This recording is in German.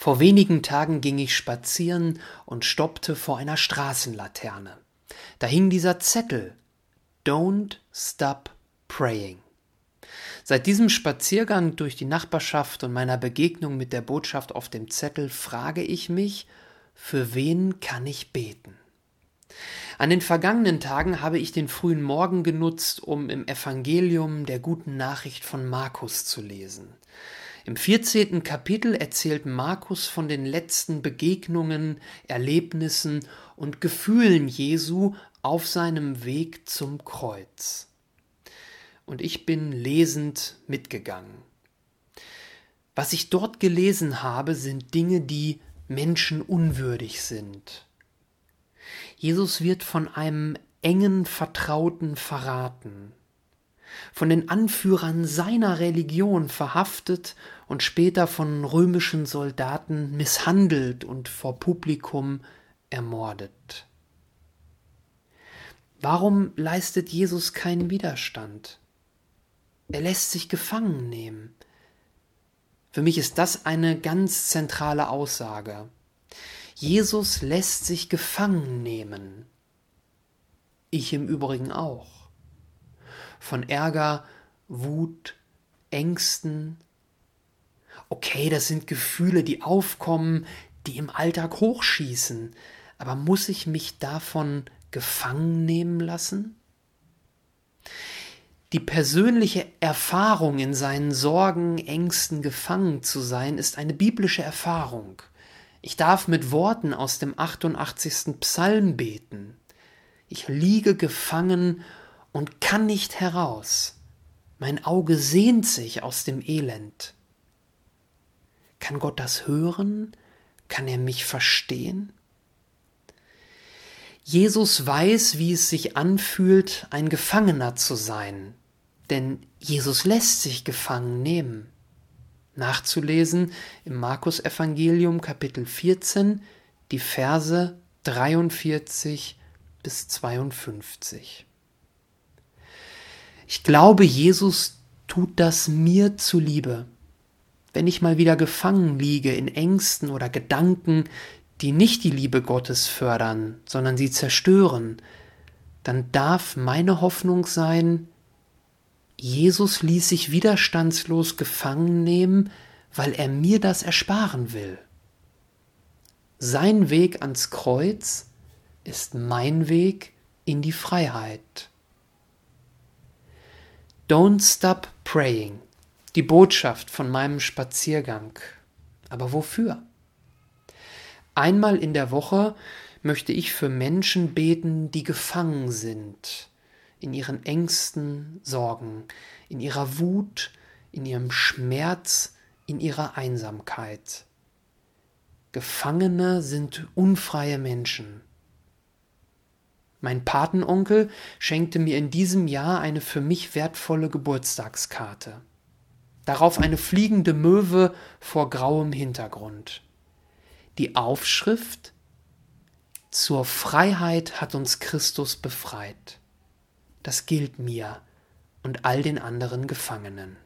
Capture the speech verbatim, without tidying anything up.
Vor wenigen Tagen ging ich spazieren und stoppte vor einer Straßenlaterne. Da hing dieser Zettel: Don't stop praying. Seit diesem Spaziergang durch die Nachbarschaft und meiner Begegnung mit der Botschaft auf dem Zettel frage ich mich, für wen kann ich beten? An den vergangenen Tagen habe ich den frühen Morgen genutzt, um im Evangelium der guten Nachricht von Markus zu lesen. Im vierzehnten Kapitel erzählt Markus von den letzten Begegnungen, Erlebnissen und Gefühlen Jesu auf seinem Weg zum Kreuz. Und ich bin lesend mitgegangen. Was ich dort gelesen habe, sind Dinge, die menschenunwürdig sind. Jesus wird von einem engen Vertrauten verraten, von den Anführern seiner Religion verhaftet und später von römischen Soldaten misshandelt und vor Publikum ermordet. Warum leistet Jesus keinen Widerstand? Er lässt sich gefangen nehmen. Für mich ist das eine ganz zentrale Aussage. Jesus lässt sich gefangen nehmen. Ich im Übrigen auch. Von Ärger, Wut, Ängsten. Okay, das sind Gefühle, die aufkommen, die im Alltag hochschießen. Aber muss ich mich davon gefangen nehmen lassen? Die persönliche Erfahrung, in seinen Sorgen, Ängsten gefangen zu sein, ist eine biblische Erfahrung. Ich darf mit Worten aus dem achtundachtzigsten Psalm beten. Ich liege gefangen und kann nicht heraus. Mein Auge sehnt sich aus dem Elend. Kann Gott das hören? Kann er mich verstehen? Jesus weiß, wie es sich anfühlt, ein Gefangener zu sein, denn Jesus lässt sich gefangen nehmen. Nachzulesen im Markus-Evangelium Kapitel vierzehn, die Verse dreiundvierzig bis zweiundfünfzig. Ich glaube, Jesus tut das mir zuliebe. Wenn ich mal wieder gefangen liege in Ängsten oder Gedanken, die nicht die Liebe Gottes fördern, sondern sie zerstören, dann darf meine Hoffnung sein, Jesus ließ sich widerstandslos gefangen nehmen, weil er mir das ersparen will. Sein Weg ans Kreuz ist mein Weg in die Freiheit. Don't stop praying, die Botschaft von meinem Spaziergang. Aber wofür? Einmal in der Woche möchte ich für Menschen beten, die gefangen sind, in ihren Ängsten, Sorgen, in ihrer Wut, in ihrem Schmerz, in ihrer Einsamkeit. Gefangene sind unfreie Menschen. Mein Patenonkel schenkte mir in diesem Jahr eine für mich wertvolle Geburtstagskarte. Darauf eine fliegende Möwe vor grauem Hintergrund. Die Aufschrift: Zur Freiheit hat uns Christus befreit. Das gilt mir und all den anderen Gefangenen.